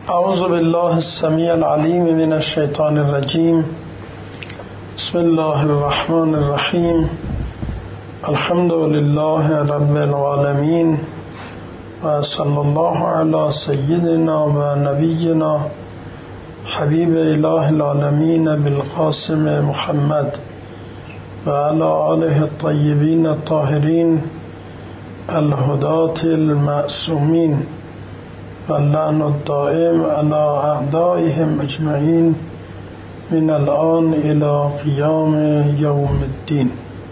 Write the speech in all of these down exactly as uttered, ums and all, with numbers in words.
اعوذ بالله السمیع العلیم من الشیطان الرجیم. بسم الله الرحمن الرحیم. الحمد لله رب العالمین و صلی الله علی سیدنا و نبینا حبیب اله العالمین بالقاسم محمد و علی آله الطیبین الطاهرین الهداة المعصومین واللعن الدائم على أعدائهم أجمعين من الآن إلى قیام یوم الدین.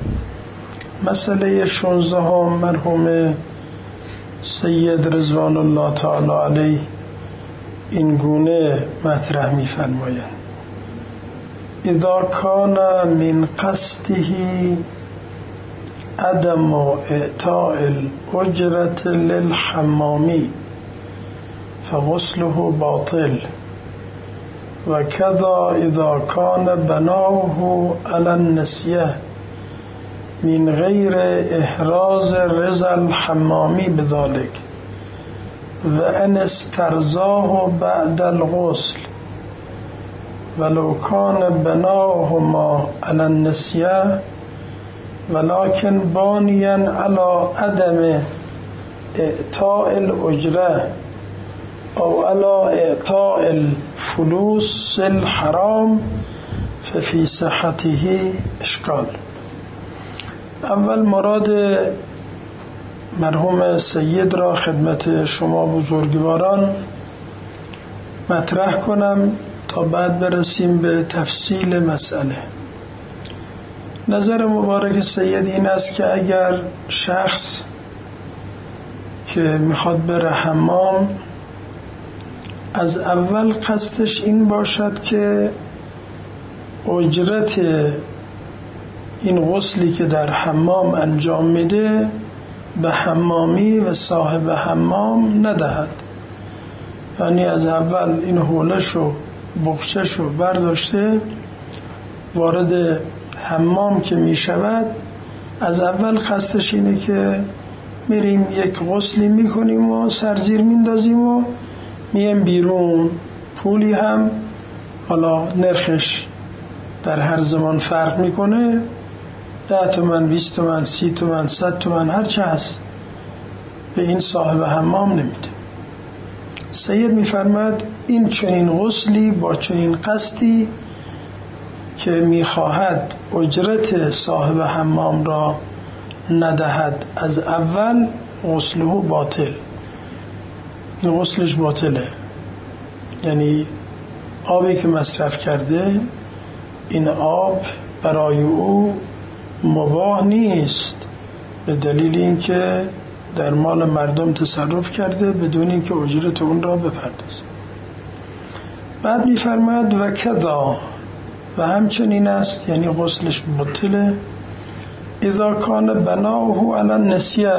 مسئله شانزده مرحوم سید رضوان الله تعالی علیه این گونه مطرح می فرمایند: اذا کان من قصده عدم اعطاء الاجرة للحمامی فغسله باطل، وكذا إذا كان بناؤه على النسية من غير إحراز رضا الحمامي بذلك، وأن استرزاه بعد الغسل ولو كان بناؤهما على النسية ولكن بانيا على عدم إعطاء الأجرة او على اعطاء الفلوس الحرام ففي صحته اشکال. اول مراد مرحوم سید را خدمت شما بزرگواران مطرح کنم تا بعد برسیم به تفصیل مسئله. نظر مبارک سید این است که اگر شخص که میخواد بره حمام از اول قصدش این باشد که اجرت این غسلی که در حمام انجام میده به حمامی و صاحب حمام ندهد، یعنی از اول این حولش و بخشش رو برداشته وارد حمام که میشود از اول قصدش اینه که میریم یک غسلی میکنیم و سرزیر میندازیم و میم بیرون. پولی هم حالا نرخش در هر زمان فرق میکنه، ده تومن، بیست تومن، سی تومن، صد تومن، هر چه هست، به این صاحب حمام نمیده. سید میفرماد این چنین غسلی با چنین قصدی که میخواهد اجرت صاحب حمام را ندهد از اول، غسله باطل، این غسلش باطله. یعنی آبی که مصرف کرده این آب برای او مباح نیست، به دلیل اینکه در مال مردم تصرف کرده بدون اینکه اجرت اون را بپردازه. بعد میفرماید و کذا، و همچنین است، یعنی غسلش باطله اذا کان بناؤه علی النسیه،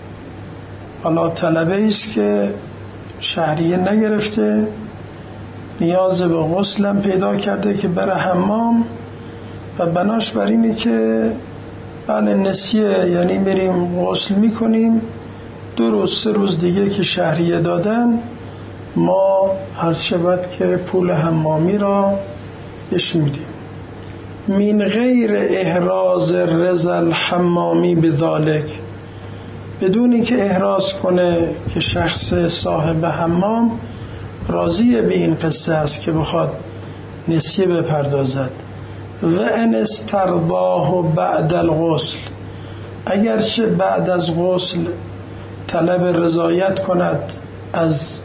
حالا طلبه است که شهریه نگرفته، نیاز به غسلم پیدا کرده که بره حمام و بناش بر اینه که بله نسیه، یعنی میریم غسل میکنیم، دو روز سه روز دیگه که شهریه دادن ما هر شود که پول حمامی را بهش میدیم. من غیر احراز رضا الحمامی بذالک، بدون اینکه احراز کنه که شخص صاحب حمام راضی به این قصه است که بخواد نسیه بپردازد. و ان استرضاه بعد الغسل، اگرچه بعد از غسل طلب رضایت کند از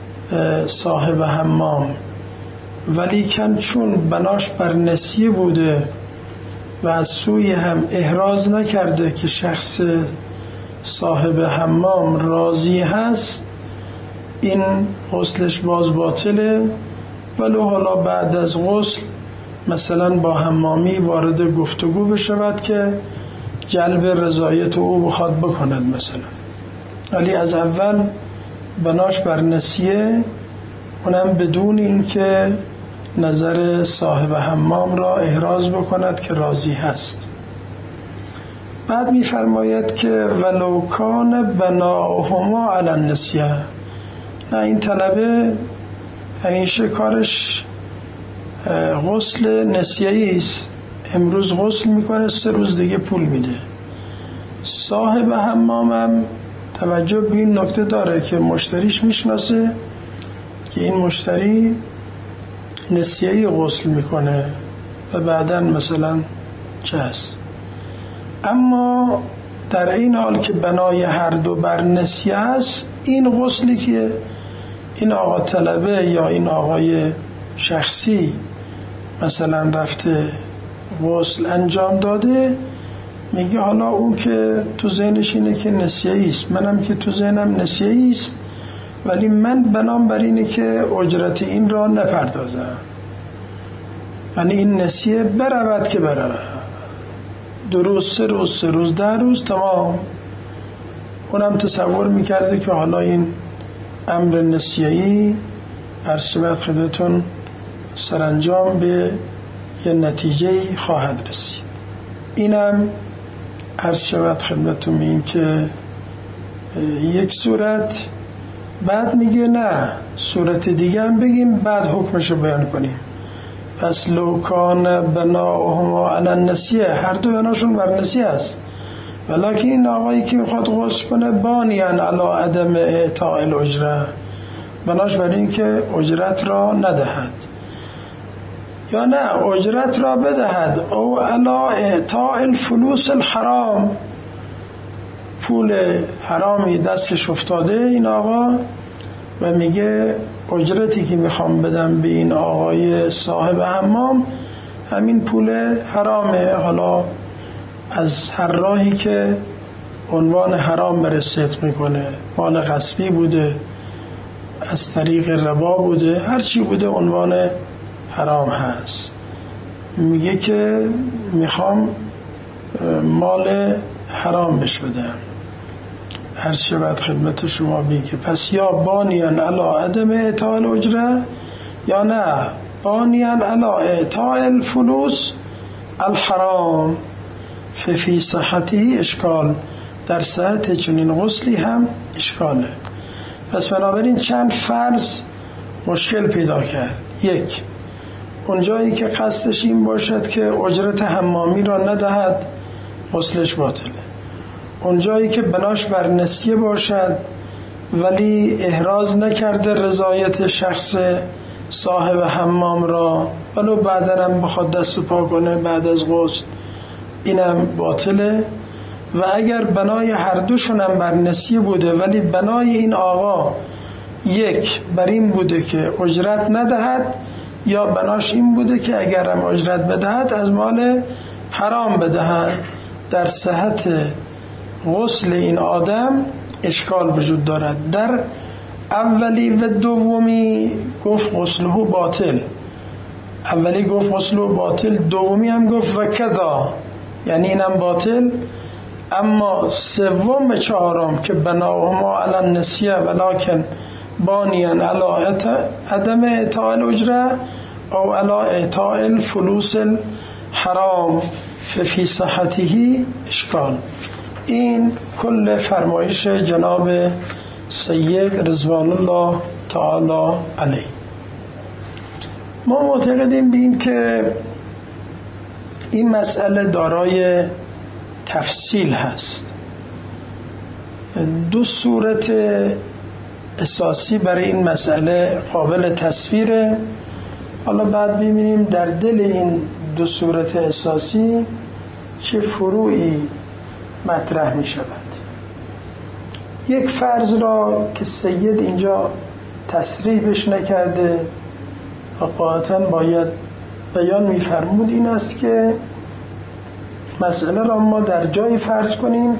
صاحب حمام، ولیکن چون بناش بر نسیه بوده و از سوی هم احراز نکرده که شخص صاحب حمام راضی هست، این غسلش باز باطله. ولو حالا بعد از غسل مثلا با حمامی وارد گفتگو بشود که جلب رضایت او بخواد بکند مثلا، ولی از اول بناش بر نسیه، اونم بدون اینکه نظر صاحب حمام را احراز بکند که راضی هست. بعد میفرماید که ولو کان بناؤهما علی النسیه، نه این طلبه همیشه کارش غسل نسیه‌ای است. امروز غسل میکنه، سه روز دیگه پول میده. صاحب حمامم توجه به این نکته داره که مشتریش میشناسه که این مشتری نسیه‌ای غسل میکنه و بعداً مثلا چه هست. اما در این حال که بنای هر دو بر نسیه است، این غسلی که این آقا طلبه یا این آقای شخصی مثلا رفته غسل انجام داده، میگه حالا اون که تو ذهنش اینه که نسیه‌ای است، منم که تو ذهنم نسیه‌ای است، ولی من بنام بر اینه که اجرت این را نپردازم، یعنی این نسیه برود که برود، دو روز سه روز سه روز ده روز تمام. اونم تصور میکرده که حالا این امر نسیه‌ای هر شبت خدمتون سرانجام به یه نتیجه خواهد رسید. اینم عرض شود خدمتون این که یک صورت. بعد میگه نه، صورت دیگه هم بگیم بعد حکمشو بیان کنیم. پس لو کان بناؤهما علی النسیه، هر دو بناشون بر نسیه است، ولیکن این آقایی که میخواد غسل کنه بانیان علی عدم اعطاء الاجره، بناش بر این که اجرت را ندهد، یا نه اجرت را بدهد، او علی اعطاء الفلوس الحرام، پول حرامی دستش افتاده این آقا و میگه اجرتی که میخوام بدم به این آقای صاحب حمام همین پول حرامه، حالا از هر راهی که عنوان حرام بره صدق میکنه، مال غصبی بوده، از طریق ربا بوده، هر چی بوده عنوان حرام هست. میگه که میخوام مال حرام بش بدم. هر شبت خدمت شما بگه پس یا بانیان علی عدم اعطاء الاجره، یا نه بانیان علی اعطاء الفلوس الحرام، ففی صحته اشکال، در صحت چنین غسلی هم اشکاله. پس بنابراین چند فرض مشکل پیدا کرد. یک، اونجایی که قصدش این باشد که اجرت حمامی را ندهد غسلش باطله. اونجایی که بناش بر نسیه باشد ولی احراز نکرده رضایت شخص صاحب حمام را، ولو بعدن هم بخواد دست و پا کنه بعد از غسل، اینم باطله. و اگر بنای هر دوشون هم بر نسیه بوده ولی بنای این آقا یک بر این بوده که اجرت ندهد، یا بناش این بوده که اگر هم اجرت بدهد از مال حرام بدهد، در صحت غسل این آدم اشکال وجود دارد. در اولی و دومی گفت غسله باطل، اولی گفت غسله باطل، دومی هم گفت و کذا، یعنی اینم باطل. اما سوم و چهارم که بناهما علی النسیه ولکن بانیان علی عدم اعطاء الاجره او علی اعطاء الفلوس الحرام ففی صحته اشکال. این کل فرمایش جناب سید رضوان الله تعالی علیه. ما معتقدیم بیم که این مسئله دارای تفصیل هست. دو صورت اساسی برای این مسئله قابل تصویره. حالا بعد ببینیم در دل این دو صورت اساسی چه فروعی مطرح می شود. یک فرض را که سید اینجا تصریحش نکرده و قاطعاً باید بیان می فرمود این است که مسئله را ما در جای فرض کنیم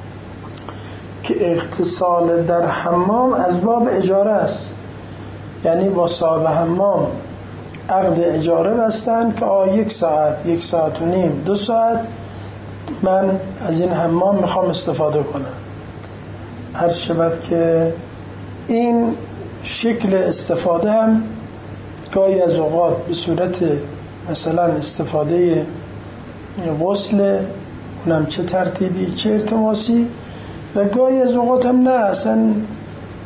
که اغتسال در حمام از باب اجاره است، یعنی با صاحب حمام عقد اجاره بستن که آه یک ساعت یک ساعت و نیم دو ساعت من از این حمام میخوام استفاده کنم. هر شبت که این شکل استفاده هم گاهی از اوقات به صورت مثلا استفاده غسل، اونم چه ترتیبی چه ارتماسی، و گاهی از اوقات هم نه، اصلا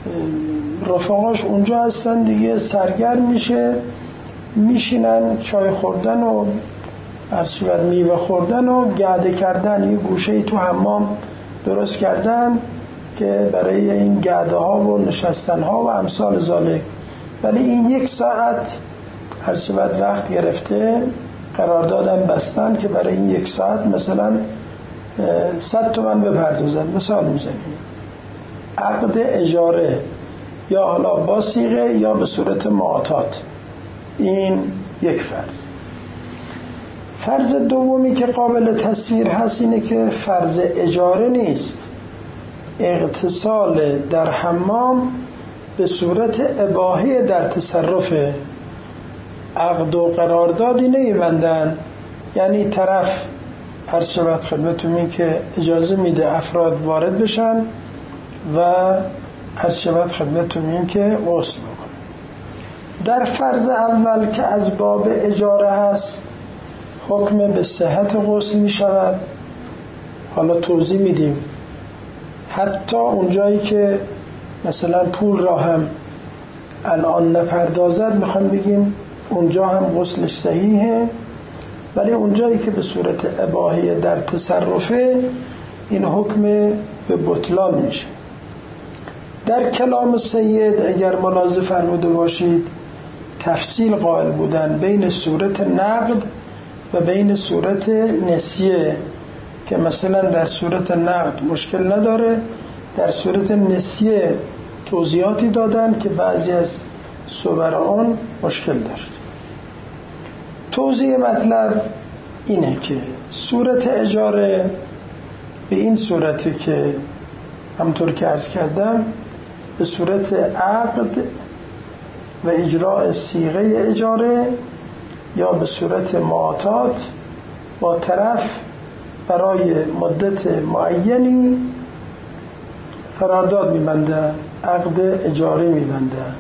رفقاش اونجا هستن دیگه، سرگرم میشه، میشینن چای خوردن و عرصبت میوه خوردن و گرده کردن. یه گوشه‌ای تو حمام درست کردن که برای این گرده ها و نشستن ها و امثال ذالک. ولی این یک ساعت عرصبت وقت گرفته، قرار دادن بستن که برای این یک ساعت مثلا صد تومن بپردازن. مثال میزنیم عقد اجاره، یا حالا با صیغه یا به صورت معاطات. این یک فرض. فرض دومی که قابل تصویر هست اینه که فرض اجاره نیست، اغتسال در حمام به صورت اباحه در تصرف. عقد و قراردادی نمی‌بندن، یعنی طرف هر شبت خدمتون این که اجازه میده افراد وارد بشن و هر شبت خدمتون این که غسل بکنن. در فرض اول که از باب اجاره هست حکم به صحت غسل می شود. حالا توضیح میدیم. حتی اونجایی که مثلا پول را هم الان نپردازد میخوام بگیم اونجا هم غسلش صحیحه، ولی اونجایی که به صورت اباحه در تصرفه این حکم به بطلان میشه. در کلام سید اگر ملاحظه فرموده باشید تفصیل قائل بودن بین صورت نقد و بین صورت نسیه، که مثلا در صورت نقد مشکل نداره، در صورت نسیه توضیحاتی دادن که بعضی از صوران مشکل داشت. توضیح مطلب اینه که صورت اجاره به این صورتی که همطور که عرض کردم به صورت عقد و اجراء صیغه اجاره یا به صورت معاطات با طرف برای مدت معینی قرارداد می‌بندن، عقد اجاره می‌بندن.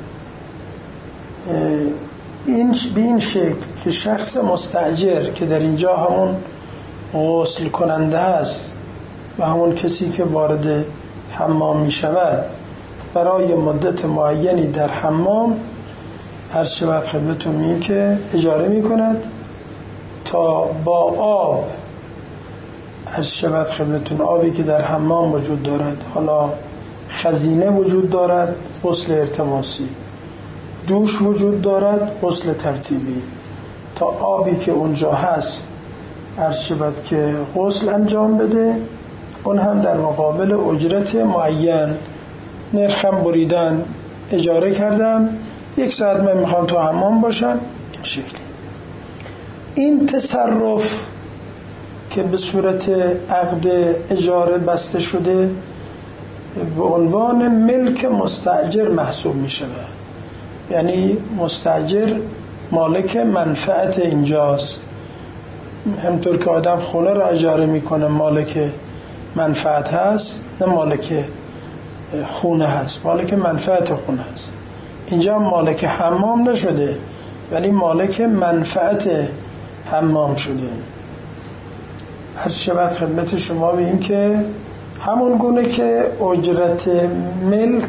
این به این شکل که شخص مستاجر که در اینجا همون غسل کننده است و همون کسی که وارد حمام می شود برای مدت معینی در حمام هر شبت خدمتون میگه که اجاره می کند تا با آب، هر شبت خدمتون آبی که در حمام وجود دارد، حالا خزینه وجود دارد غسل ارتماسی، دوش وجود دارد غسل ترتیبی، تا آبی که اونجا هست هر شبت که غسل انجام بده، اون هم در مقابل اجرت معین. نرخم بریدن، اجاره کردم، یک ساعت من میخوام تو حمام باشم، این شکلی. این تصرف که به صورت عقد اجاره بسته شده به عنوان ملک مستاجر محسوب می شود. یعنی مستاجر مالک منفعت اینجاست. همطور که آدم خونه را اجاره میکنه مالک منفعت هست، نه مالک خونه هست، مالک منفعت خونه هست. اینجا مالک حمام نشده ولی مالک منفعت حمام شده. از شبت خدمت شما به این که همون گونه که اجرت ملک،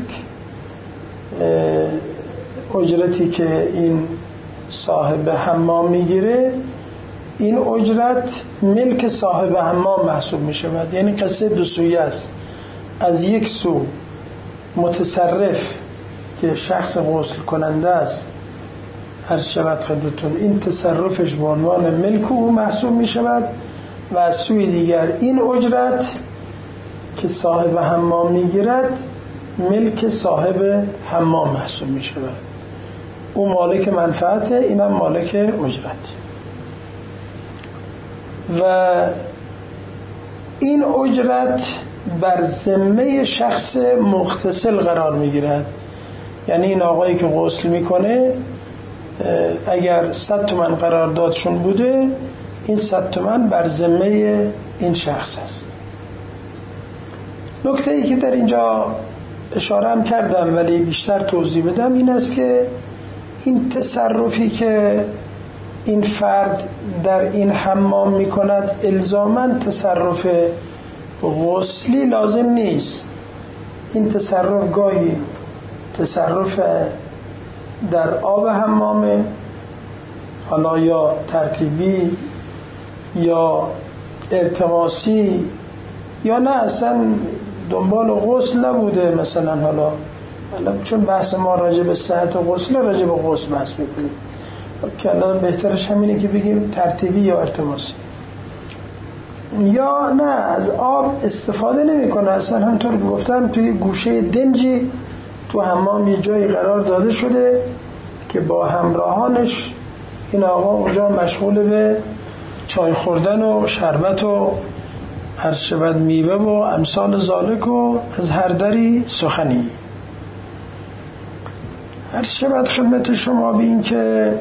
اجرتی که این صاحب حمام میگیره، این اجرت ملک صاحب حمام محسوب می شود. یعنی قصه دو سویه است. از یک سو متصرف که شخص غسل کننده است هر شبت خدمتون این تصرفش به عنوان ملک او محسوب می شود، و از سوی دیگر این اجرت که صاحب حمام میگیرد ملک صاحب حمام محسوب می شود. او مالک منفعت، اینم مالک اجرت. و این اجرت بر ذمه شخص مغتسل قرار میگیرد. یعنی این آقایی که غسل میکنه اگر صد تومن قراردادشون بوده، این صد تومن بر ذمه این شخص است. نکته ای که در اینجا اشاره هم کردم ولی بیشتر توضیح بدم این است که این تصرفی که این فرد در این حمام می کند الزاماً تصرف غسلی لازم نیست. این تصرف گاهی تصرف در آب حمامه، حالا یا ترتیبی یا التماسی یا نه اصلا دنبال غسل نبوده مثلا. حالا حالا چون بحث ما راجع به صحت غسل، راجع به غسل بحث میکنیم که الان بهترش همینه که بگیم ترتیبی یا التماسی. یا نه از آب استفاده نمیکنه اصلا. همطور که گفتم توی گوشه دنجی تو حمام یه جایی قرار داده شده که با همراهانش این آقا اونجا مشغول به چای خوردن و شربت و هر شبت میوه و امثال ذالک و از هر دری سخنی. هر شبت خدمت شما به این که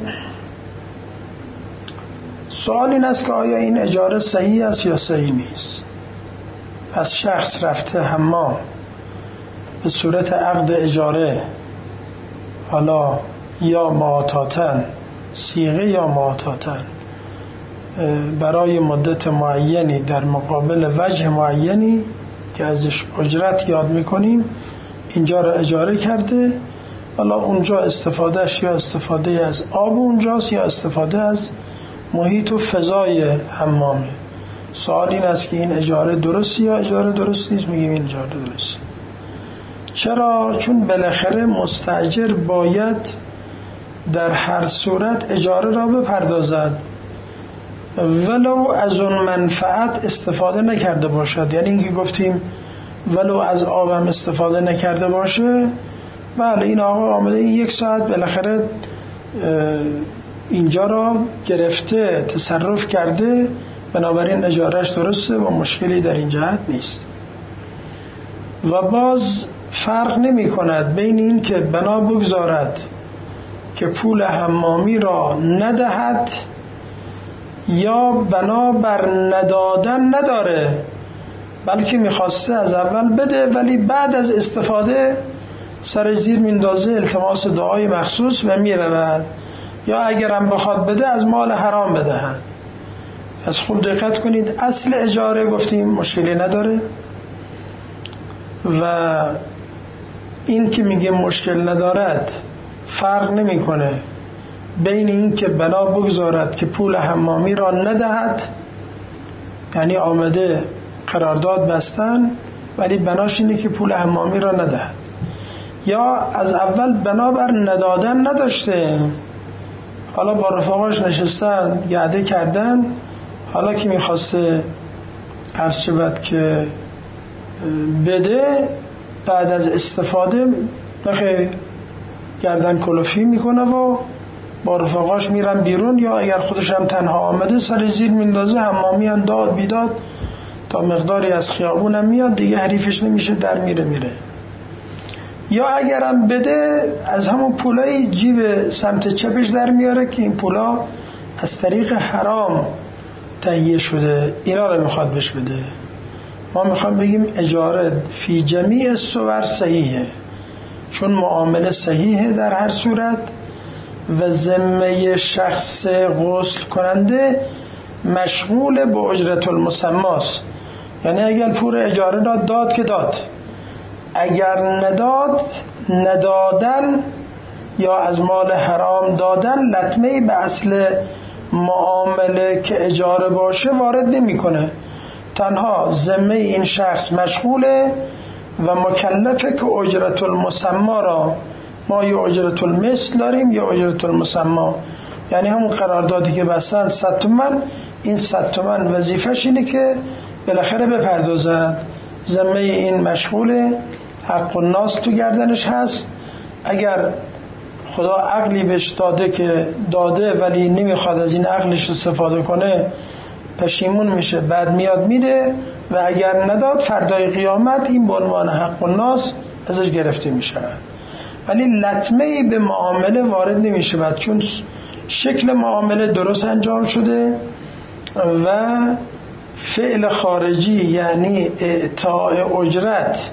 سوال این است که آیا این اجاره صحیح است یا صحیح نیست. پس شخص رفته حمام به صورت عقد اجاره، حالا یا معتاتن صیغه یا معتاتن، برای مدت معینی در مقابل وجه معینی که ازش اجرت یاد میکنیم اینجا را اجاره کرده. حالا اونجا استفادهش یا استفاده از آب اونجاست یا استفاده از محیط و فضای حمامه. سوال این است که این اجاره درستی یا اجاره درست نیست. میگیم این اجاره درست. چرا؟ چون بالاخره مستاجر باید در هر صورت اجاره را بپردازد ولو از اون منفعت استفاده نکرده باشد. یعنی اینکه گفتیم ولو از آبم استفاده نکرده باشه، بله این آقا آمده یک ساعت بالاخره اینجا را گرفته تصرف کرده، بنابراین اجارهش درسته و مشکلی در این جهت نیست. و باز فرق نمی کند بین این که بنا بگذارد که پول حمامی را ندهد یا بنا بر ندادن نداره، بلکه میخواسته از اول بده ولی بعد از استفاده سر زیر میندازه التماس دعای مخصوص و میرود، یا اگرم بخواد بده از مال حرام بدهد. از خوب دقت کنید، اصل اجاره گفتیم مشکلی نداره و این که میگه مشکل ندارد فرق نمیکنه بین این که بنا بگذارد که پول حمامی را ندهد، یعنی آمده قرارداد بستن ولی بناش اینه که پول حمامی را ندهد، یا از اول بنابر ندادن نداشته، حالا با رفقاش نشستن گعده کردن، حالا که میخواسته عرض شود که بده بعد از استفاده بخیر گردن کلوفی میکنه و با رفقاش میرن بیرون، یا اگر خودش هم تنها آمده سر زیر میندازه، حمامی هم داد بیداد تا مقداری از خیابون هم میاد دیگه حریفش نمیشه در میره میره. یا اگرم بده از همون پولای جیب سمت چپش در میاره که این پولا از طریق حرام تهیه شده، اینا رو میخواد بهش بده. ما میخوام بگیم اجاره فی جمیع صور صحیحه، چون معامله صحیحه در هر صورت و ذمه شخص غسل کننده مشغول به اجرت المسماست. یعنی اگر پول اجاره داد داد که داد، اگر نداد ندادن یا از مال حرام دادن لطمه‌ای به اصل معامله که اجاره باشه وارد نمی‌کنه. تنها ذمه این شخص مشغوله و مکلفه که اجرت المسما را، ما یا اجرت المثل داریم یا اجرت المسما، یعنی همون قراردادی که بستن صد تومن، این صد تومن وظیفش اینه که بالاخره بپردازن. ذمه این مشغوله، حق الناس تو گردنش هست. اگر خدا عقلی بهش داده که داده ولی نمیخواد از این عقلش استفاده کنه، پشیمون میشه، بعد میاد میده، و اگر نداد فردای قیامت این به عنوان حق الناس ازش گرفته میشه. ولی لطمه‌ای به معامله وارد نمیشه چون شکل معامله درست انجام شده و فعل خارجی یعنی اعطاء اجرت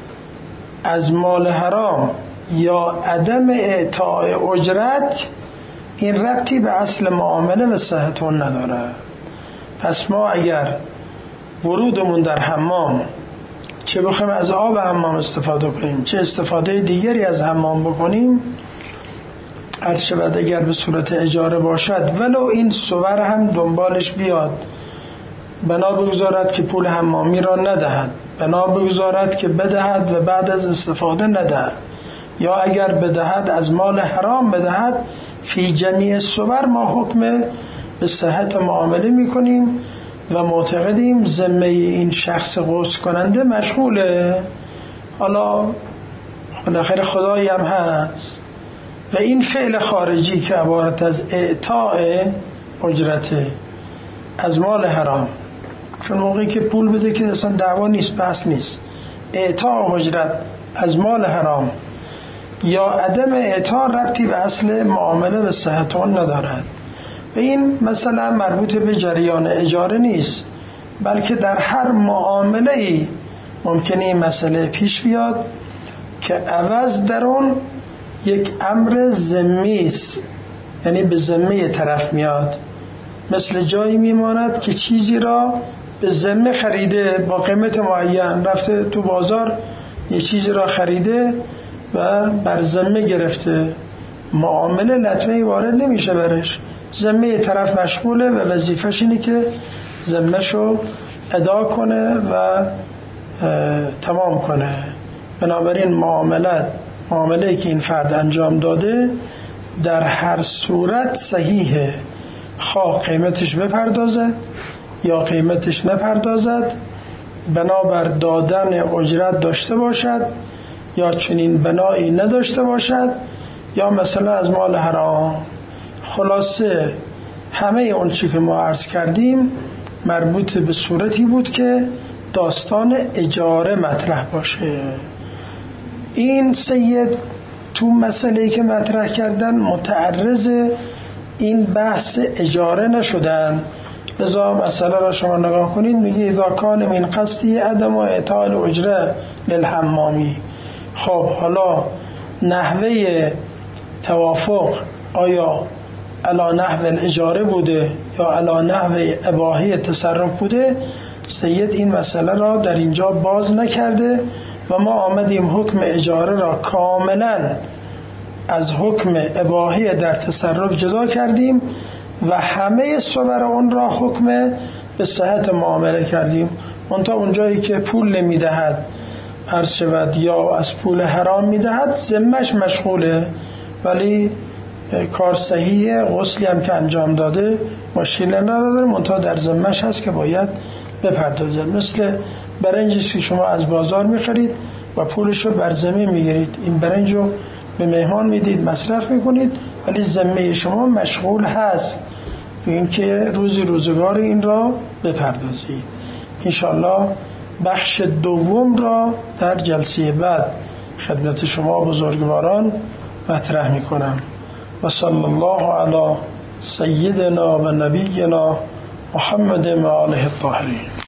از مال حرام یا عدم اعطاء اجرت این ربطی به اصل معامله و صحت اون نداره. پس ما اگر ورودمون در حمام که بخوایم از آب حمام استفاده کنیم چه استفاده دیگری از حمام بکنیم، عرض شود اگر به صورت اجاره باشد ولو این صور هم دنبالش بیاد، بنا بگذارد که پول حمامی را ندهد، بنا بگذارد که بدهد و بعد از استفاده ندهد، یا اگر بدهد از مال حرام بدهد، فی جمیع صور ما حکم به صحت معامله میکنیم و معتقدیم ذمه این شخص غسل کننده مشغوله، حالا بالاخره خدایی هم هست. و این فعل خارجی که عبارت از اعطاء اجرته از مال حرام، چون موقعی که پول بده که اصلا دعوا نیست، بحث نیست، اعطاء اجرت از مال حرام یا عدم اعطاء ربطی به اصل معامله به صحت اون ندارد. و این مثلا مربوط به جریان اجاره نیست، بلکه در هر معامله‌ای ممکنه این مسئله پیش بیاد که عوض در اون یک امر ذمی است، یعنی به ذمه طرف میاد. مثل جایی میماند که چیزی را به ذمه خریده با قیمت معین، رفته تو بازار یه چیزی را خریده و بر ذمه گرفته، معامله لطمه وارد نمیشه برش، ذمه طرف مشغوله و وظیفش اینه که ذمه‌شو ادا کنه و تمام کنه. بنابراین معاملات معامله که این فرد انجام داده در هر صورت صحیحه، خواه قیمتش بپردازد یا قیمتش نپردازد، بنابر دادن اجرت داشته باشد یا چنین بنایی نداشته باشد، یا مثلا از مال حرام. خلاصه همه اون چی که ما عرض کردیم مربوط به صورتی بود که داستان اجاره مطرح باشه. این سید تو مسئله‌ای که مطرح کردن متعرض این بحث اجاره نشدن، لذا مسئله را شما نگاه کنید، میگه اذا کان من قصدی عدم اعطاء الاجره للحمامی. خب حالا نحوه توافق آیا علا نحو الاجاره بوده یا علا نحو اباحی تصرف بوده؟ سید این مسئله را در اینجا باز نکرده و ما آمدیم حکم اجاره را کاملا از حکم اباحی در تصرف جدا کردیم و همه صور اون را حکم به صحت معامله کردیم. منتها اونجایی که پول نمیدهد عرض شود یا از پول حرام میدهد ذمه‌اش مشغوله، ولی کار صحیحه، غسلی هم که انجام داده مشکل نداره، منتها در ذمه‌اش هست که باید بپردازد. مثل برنجی که شما از بازار میخرید و پولش رو بر ذمه میگیرید، این برنج رو به مهمان میدید مصرف میکنید، ولی ذمه شما مشغول هست به اینکه روزی روزگار این را بپردازید. انشالله بخش دوم را در جلسه بعد خدمت شما بزرگواران مطرح میکنم. و صلی الله علی سیدنا و نبینا محمد و آله الطاهرین.